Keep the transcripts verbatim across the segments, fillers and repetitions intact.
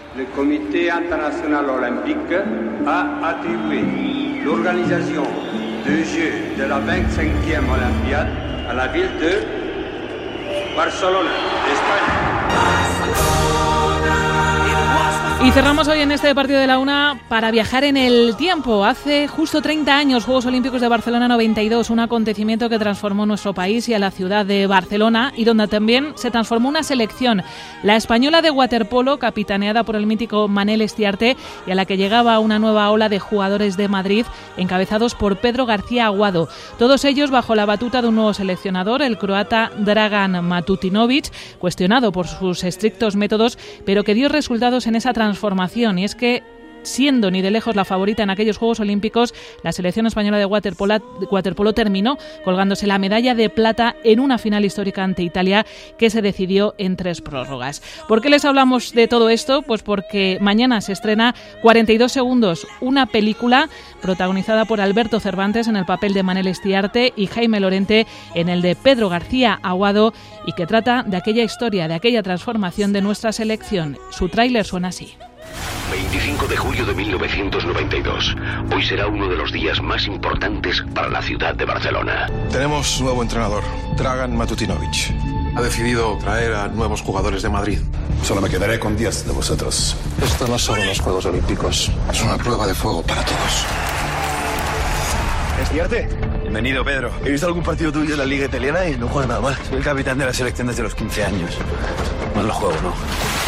Le Comité international olympique a attribué l'organisation des Jeux de la veinticinquième Olympiade à la ville de Barcelona, España. Y cerramos hoy en este partido de la una para viajar en el tiempo. Hace justo treinta años, Juegos Olímpicos de Barcelona noventa y dos, un acontecimiento que transformó nuestro país y a la ciudad de Barcelona, y donde también se transformó una selección, la española de waterpolo, capitaneada por el mítico Manel Estiarte, y a la que llegaba una nueva ola de jugadores de Madrid, encabezados por Pedro García Aguado. Todos ellos bajo la batuta de un nuevo seleccionador, el croata Dragan Matutinovic, cuestionado por sus estrictos métodos, pero que dio resultados en esa transformación. Transformación, y es que, siendo ni de lejos la favorita en aquellos Juegos Olímpicos, la selección española de waterpolo, waterpolo terminó colgándose la medalla de plata en una final histórica ante Italia que se decidió en tres prórrogas. ¿Por qué les hablamos de todo esto? Pues porque mañana se estrena cuarenta y dos segundos, una película protagonizada por Alberto Cervantes en el papel de Manel Estiarte y Jaime Lorente en el de Pedro García Aguado, y que trata de aquella historia, de aquella transformación de nuestra selección. Su tráiler suena así. veinticinco de julio de mil novecientos noventa y dos. Hoy será uno de los días más importantes para la ciudad de Barcelona. Tenemos nuevo entrenador, Dragan Matutinovic. Ha decidido traer a nuevos jugadores de Madrid. Solo me quedaré con diez de vosotros. Esto no son los Juegos Olímpicos. Es una prueba de fuego para todos. ¿Estiarte? Bienvenido, Pedro. He visto algún partido tuyo en la Liga Italiana y no juegas nada mal. Soy el capitán de la selección desde los quince años. No lo juego, ¿no?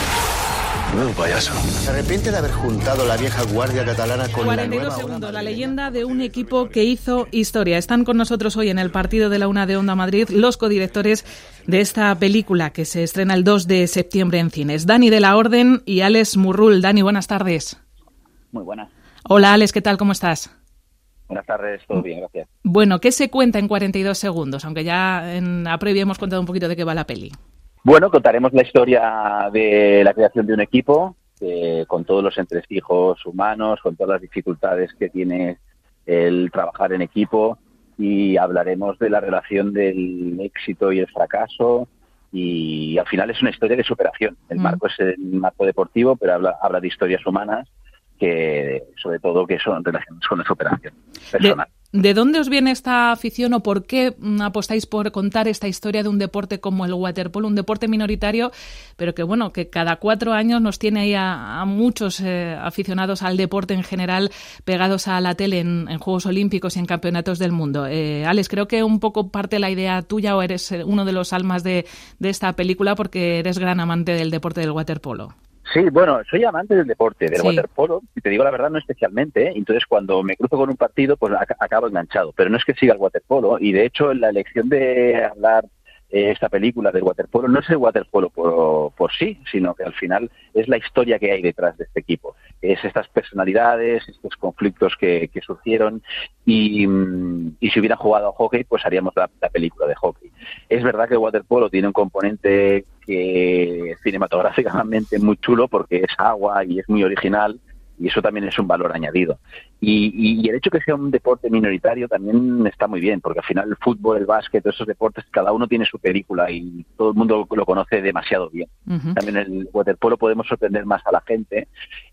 No, un payaso. Se arrepiente de haber juntado la vieja guardia catalana con la nueva... cuarenta y dos segundos, la leyenda de un equipo que hizo historia. Están con nosotros hoy en el partido de la una de Onda Madrid los codirectores de esta película que se estrena el dos de septiembre en cines. Dani de la Orden y Alex Murrul. Dani, buenas tardes. Muy buenas. Hola, Alex, ¿qué tal? ¿Cómo estás? Buenas tardes, todo bien, gracias. Bueno, ¿qué se cuenta en cuarenta y dos segundos? Aunque ya en la previa hemos contado un poquito de qué va la peli. Bueno, contaremos la historia de la creación de un equipo, eh, con todos los entresijos humanos, con todas las dificultades que tiene el trabajar en equipo, y hablaremos de la relación del éxito y el fracaso, y al final es una historia de superación. El mm. marco es el marco deportivo, pero habla, habla de historias humanas que, sobre todo, que son relacionadas con la superación personal. De... ¿De dónde os viene esta afición o por qué apostáis por contar esta historia de un deporte como el waterpolo, un deporte minoritario, pero que bueno, que cada cuatro años nos tiene ahí a, a muchos eh, aficionados al deporte en general pegados a la tele en, en Juegos Olímpicos y en campeonatos del mundo? Eh, Alex, creo que un poco parte la idea tuya, o eres uno de los almas de, de esta película porque eres gran amante del deporte del waterpolo. Sí, bueno, soy amante del deporte, del sí. waterpolo, y te digo la verdad, no especialmente, ¿eh? Entonces cuando me cruzo con un partido, pues ac- acabo enganchado, pero no es que siga el waterpolo, y de hecho la elección de hablar eh, esta película del waterpolo no es el waterpolo por, por sí, sino que al final es la historia que hay detrás de este equipo, es estas personalidades, estos conflictos que, que surgieron, y, y si hubiera jugado a hockey, pues haríamos la, la película de hockey. Es verdad que el waterpolo tiene un componente que cinematográficamente es muy chulo porque es agua y es muy original, y eso también es un valor añadido. Y, y, y el hecho que sea un deporte minoritario también está muy bien, porque al final el fútbol, el básquet, todos esos deportes, cada uno tiene su película y todo el mundo lo conoce demasiado bien. Uh-huh. También el waterpolo podemos sorprender más a la gente,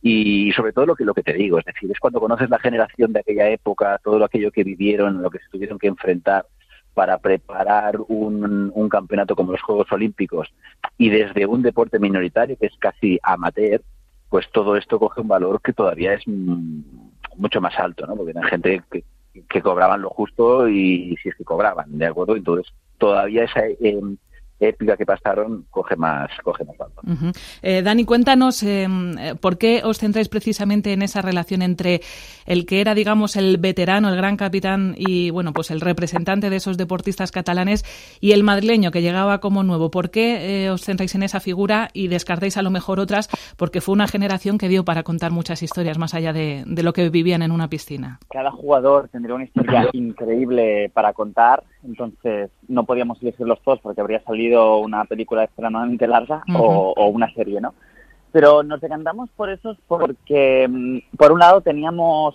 y sobre todo lo que, lo que te digo, es decir, es cuando conoces la generación de aquella época, todo aquello que vivieron, lo que se tuvieron que enfrentar para preparar un, un campeonato como los Juegos Olímpicos, y desde un deporte minoritario que es casi amateur, pues todo esto coge un valor que todavía es m- mucho más alto, ¿no? Porque hay gente que, que cobraban lo justo, y si es que cobraban, ¿de acuerdo? Entonces todavía esa eh, épica que pasaron coge más coge más valor. Uh-huh. Eh, Dani, cuéntanos eh, por qué os centráis precisamente en esa relación entre el que era, digamos, el veterano, el gran capitán y, bueno, pues el representante de esos deportistas catalanes, y el madrileño que llegaba como nuevo. ¿Por qué eh, os centráis en esa figura y descartáis a lo mejor otras? Porque fue una generación que dio para contar muchas historias más allá de, de lo que vivían en una piscina. Cada jugador tendría una historia increíble para contar, entonces no podíamos elegirlos todos porque habría salido una película extremadamente larga, uh-huh, o, o una serie, ¿no? Pero nos decantamos por esos porque, por un lado, teníamos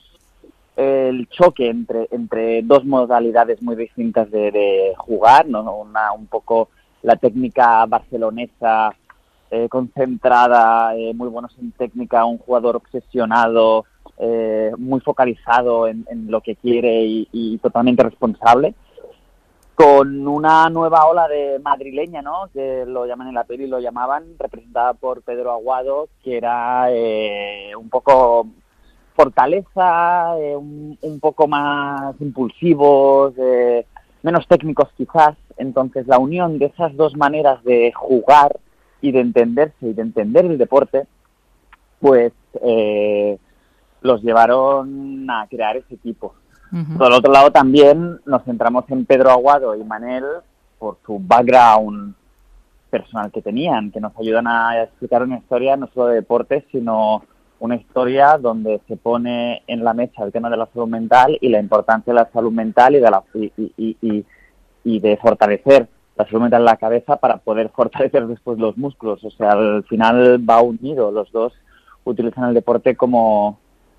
el choque entre entre dos modalidades muy distintas de, de jugar, ¿no? Una un poco la técnica barcelonesa eh, concentrada, eh, muy buenos en técnica, un jugador obsesionado, eh, muy focalizado en, en lo que quiere y, y totalmente responsable, con una nueva ola de madrileña, ¿no? Que lo llaman en la peli, lo llamaban, representada por Pedro Aguado, que era eh, un poco fortaleza, eh, un, un poco más impulsivos, eh, menos técnicos quizás. Entonces la unión de esas dos maneras de jugar y de entenderse y de entender el deporte, pues eh, los llevaron a crear ese equipo. Uh-huh. Por el otro lado también nos centramos en Pedro Aguado y Manel por su background personal que tenían, que nos ayudan a explicar una historia no solo de deportes, sino una historia donde se pone en la mesa el tema de la salud mental y la importancia de la salud mental y de, la, y, y, y, y de fortalecer la salud mental en la cabeza para poder fortalecer después los músculos. O sea, al final va unido, los dos utilizan el deporte como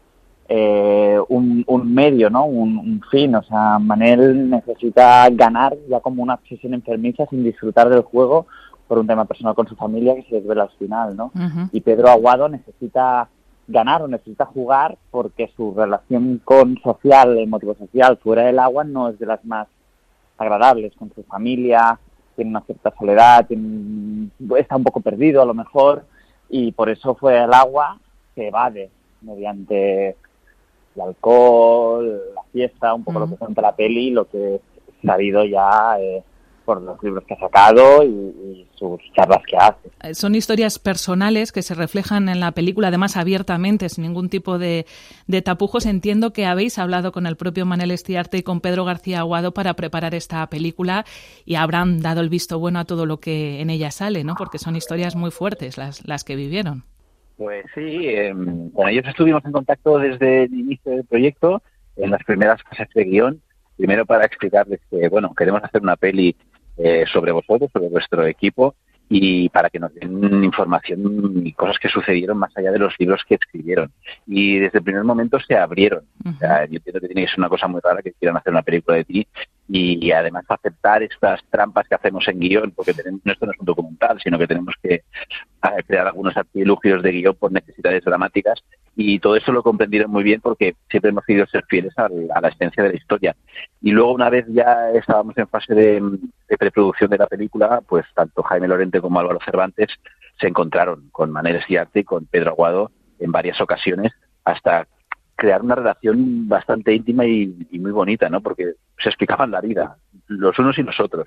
Eh, un, un medio, ¿no? Un, un fin. O sea, Manel necesita ganar ya como una obsesión enfermiza sin disfrutar del juego por un tema personal con su familia que se desvela al final, ¿no? Uh-huh. Y Pedro Aguado necesita ganar o necesita jugar porque su relación con social, el motivo social fuera del agua no es de las más agradables con su familia, tiene una cierta soledad, tiene, está un poco perdido a lo mejor y por eso fue al agua, se evade mediante el alcohol, la fiesta, un poco mm. lo que cuenta la peli, lo que es sabido ya eh, por los libros que ha sacado y, y sus charlas que hace. Son historias personales que se reflejan en la película, además abiertamente, sin ningún tipo de, de tapujos. Entiendo que habéis hablado con el propio Manel Estiarte y con Pedro García Aguado para preparar esta película y habrán dado el visto bueno a todo lo que en ella sale, ¿no? Porque son historias muy fuertes las, las que vivieron. Pues sí, eh, con ellos estuvimos en contacto desde el inicio del proyecto, en las primeras fases de guión, primero para explicarles que, bueno, queremos hacer una peli eh, sobre vosotros, sobre vuestro equipo, y para que nos den información y cosas que sucedieron más allá de los libros que escribieron. Y desde el primer momento se abrieron. Uh-huh. O sea, yo entiendo que tiene que ser una cosa muy rara que quieran hacer una película de ti y, y además aceptar estas trampas que hacemos en guión, porque tenemos, esto no es un documental, sino que tenemos que crear algunos artilugios de guión por necesidades dramáticas, y todo eso lo comprendieron muy bien porque siempre hemos querido ser fieles a, a la esencia de la historia. Y luego, una vez ya estábamos en fase de, de preproducción de la película, pues tanto Jaime Lorente como Álvaro Cervantes se encontraron con Manel Estiarte y con Pedro Aguado en varias ocasiones hasta crear una relación bastante íntima y, y muy bonita, ¿no? Porque se explicaban la vida, los unos y los otros.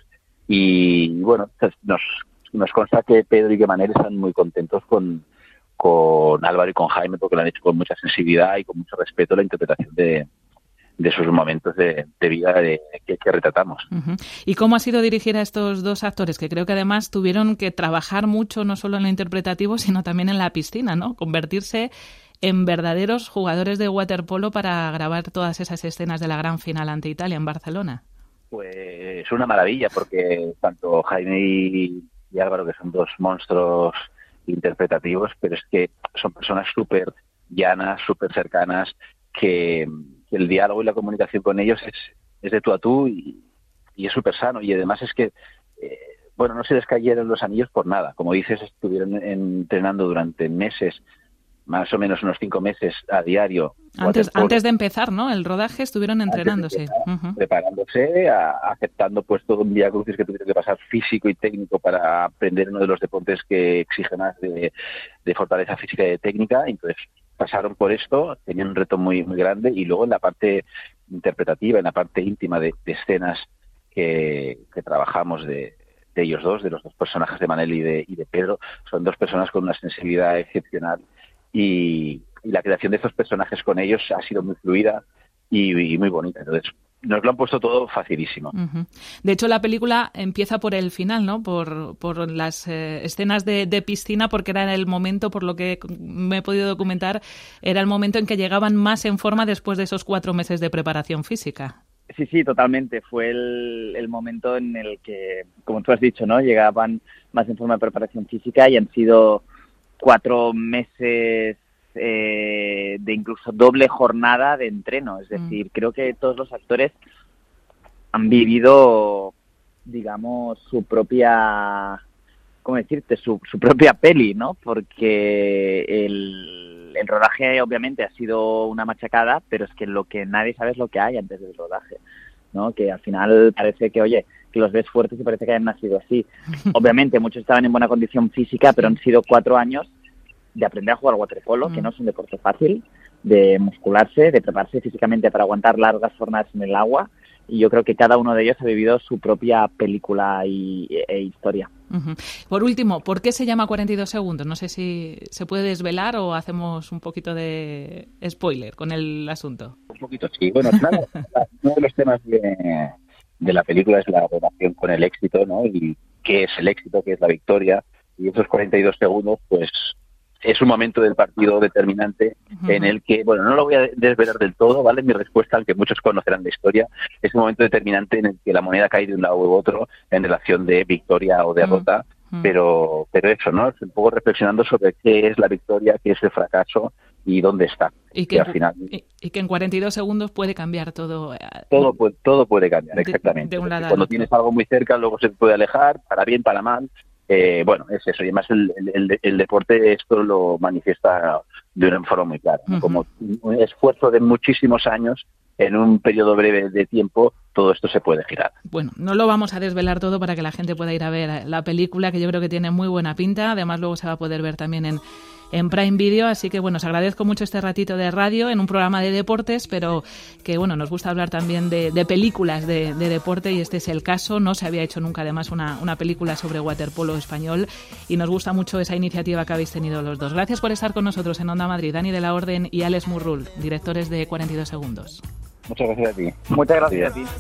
Y bueno, nos, nos consta que Pedro y que Manel están muy contentos con, con Álvaro y con Jaime porque lo han hecho con mucha sensibilidad y con mucho respeto la interpretación de, de sus momentos de, de vida de, que, que retratamos. Uh-huh. ¿Y cómo ha sido dirigir a estos dos actores que creo que además tuvieron que trabajar mucho no solo en lo interpretativo sino también en la piscina, ¿no? Convertirse en verdaderos jugadores de waterpolo para grabar todas esas escenas de la gran final ante Italia en Barcelona? Pues es una maravilla porque tanto Jaime y, y Álvaro, que son dos monstruos interpretativos, pero es que son personas súper llanas, súper cercanas, que, que el diálogo y la comunicación con ellos es, es de tú a tú y, y es súper sano. Y además es que, eh, bueno, no se les cayeron los anillos por nada. Como dices, estuvieron entrenando durante meses, más o menos unos cinco meses a diario. Antes, antes de empezar, ¿no? El rodaje estuvieron entrenándose. Empezar, uh-huh. Preparándose, a, aceptando pues todo un día crucis que tuvieron que pasar físico y técnico para aprender uno de los deportes que exige más de, de fortaleza física y de técnica. Entonces pasaron por esto, tenían un reto muy muy grande, y luego en la parte interpretativa, en la parte íntima de, de escenas que, que trabajamos de, de ellos dos, de los dos personajes de Manel y de, y de Pedro, son dos personas con una sensibilidad excepcional. Y, y la creación de estos personajes con ellos ha sido muy fluida y, y muy bonita. Entonces, nos lo han puesto todo facilísimo. Uh-huh. De hecho, la película empieza por el final, ¿no? Por, por las eh, escenas de, de piscina, porque era el momento, por lo que me he podido documentar, era el momento en que llegaban más en forma después de esos cuatro meses de preparación física. Sí, sí, totalmente. Fue el, el momento en el que, como tú has dicho, ¿no? Llegaban más en forma de preparación física y han sido cuatro meses eh, de incluso doble jornada de entreno. Es decir, mm. creo que todos los actores han vivido, digamos, su propia ¿cómo decirte?, su, su propia peli, ¿no? Porque el, el rodaje obviamente ha sido una machacada, pero es que lo que nadie sabe es lo que hay antes del rodaje, ¿no? Que al final parece que, oye, que los ves fuertes y parece que hayan nacido así. Obviamente muchos estaban en buena condición física, pero han sido cuatro años de aprender a jugar waterpolo, que no es un deporte fácil, de muscularse, de prepararse físicamente para aguantar largas jornadas en el agua, y yo creo que cada uno de ellos ha vivido su propia película y, e, e historia. Uh-huh. Por último, ¿por qué se llama cuarenta y dos segundos? No sé si se puede desvelar o hacemos un poquito de spoiler con el asunto. Un poquito sí. Bueno, claro, uno de los temas de, de la película es la relación con el éxito, ¿no? Y qué es el éxito, qué es la victoria. Y esos cuarenta y dos segundos, pues es un momento del partido determinante uh-huh. en el que, bueno, no lo voy a desvelar del todo, ¿vale? Mi respuesta, aunque muchos conocerán la historia, es un momento determinante en el que la moneda cae de un lado u otro en relación de victoria o derrota, uh-huh. pero pero eso, ¿no? Un poco reflexionando sobre qué es la victoria, qué es el fracaso y dónde está. Y que, y al final, y, y que en cuarenta y dos segundos puede cambiar todo. Todo, puede, todo puede cambiar, exactamente. De, de un lado Cuando tienes algo muy cerca, luego se puede alejar, para bien, para mal. Eh, bueno, es eso, y además el, el, el deporte esto lo manifiesta de una forma muy clara, ¿no? Uh-huh. Como un esfuerzo de muchísimos años, en un periodo breve de tiempo, todo esto se puede girar. Bueno, no lo vamos a desvelar todo para que la gente pueda ir a ver la película, que yo creo que tiene muy buena pinta, además luego se va a poder ver también en en Prime Video, así que bueno, os agradezco mucho este ratito de radio en un programa de deportes, pero que bueno, nos gusta hablar también de, de películas de, de deporte y este es el caso. No se había hecho nunca además una, una película sobre waterpolo español y nos gusta mucho esa iniciativa que habéis tenido los dos. Gracias por estar con nosotros en Onda Madrid, Dani de la Orden y Alex Murrul, directores de cuarenta y dos segundos. Muchas gracias a ti. Muchas gracias a ti.